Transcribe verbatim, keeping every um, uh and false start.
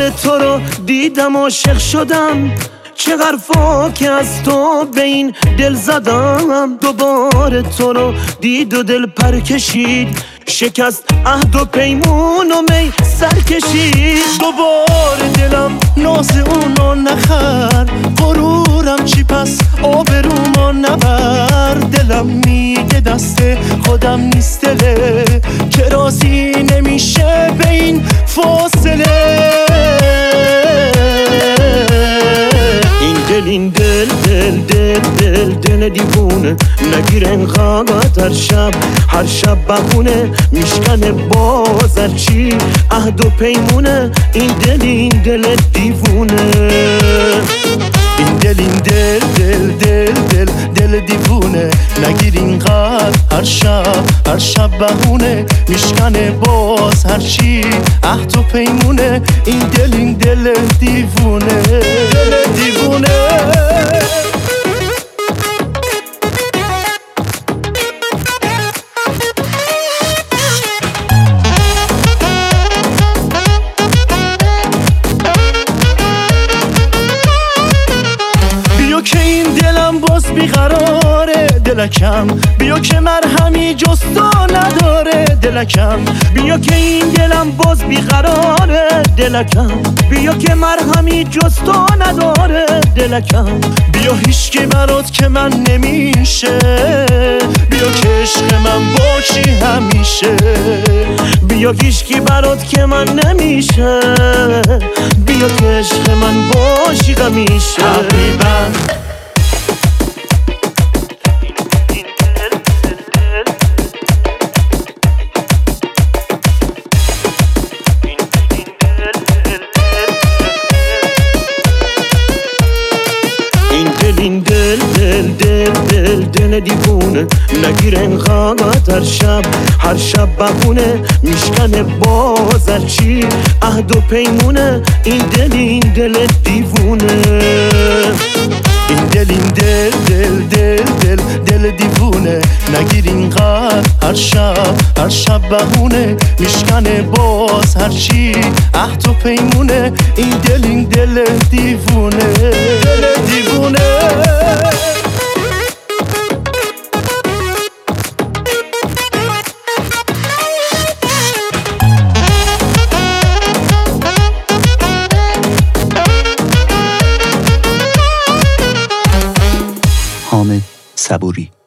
دوباره تو رو دیدم عاشق شدم، چه حرفا که از تو به این دل زدم. دوباره تو رو دید و دل پر کشید، شکست عهد و پیمون و می سر کشید. دوباره دلم ناز اونو نخر، غرورم چی پس آبرومو نبر. دلم میگه دست خودم نیست دله، که راضی نمیشه به این فاصله. این دل این دل دل دل دل دل دیوونه، نگیر انقدر هر شب هر شب بهونه، میشکنه باز هرچی عهد و پیمونه. این دل این دل دیوونه، این دل این دل دل دل دل دل دیوونه، نگیر اینقدر هر شب هر شب بهونه، میشکنه باز هرچی عهد و پیمونه. این دل این دل دیوونه، دل دیوونه. بیا که این دلم باز بیقراره دلکم، بیا که مرهمی جز تو نداره دلکم. بیا که این دلم باز بیقراره دلکم، بیا که مرهمی جز تو نداره دلکم. بیا هیچ که برات که من نمیشه، بیا که عشق من باشی همیشه. بیا هیچ کی برات که من نمیشه، بیا که عشق من باشی همیشه. حبیبم این دل دل دل دل دل دیوونه، نگیر انقدر هر شب هر شب بهونه، میشکنه باز هرچی عهد و پیمونه. این دل این دل دیوونه، این دل این دل دل دل دل دل دیوونه، نگیر اینقدر هر شب هر شب بهونه، میشکنه باز هرچی عهد و پیمونه. این دل این دل دیوونه، دل دیوونه. حامد صبوری.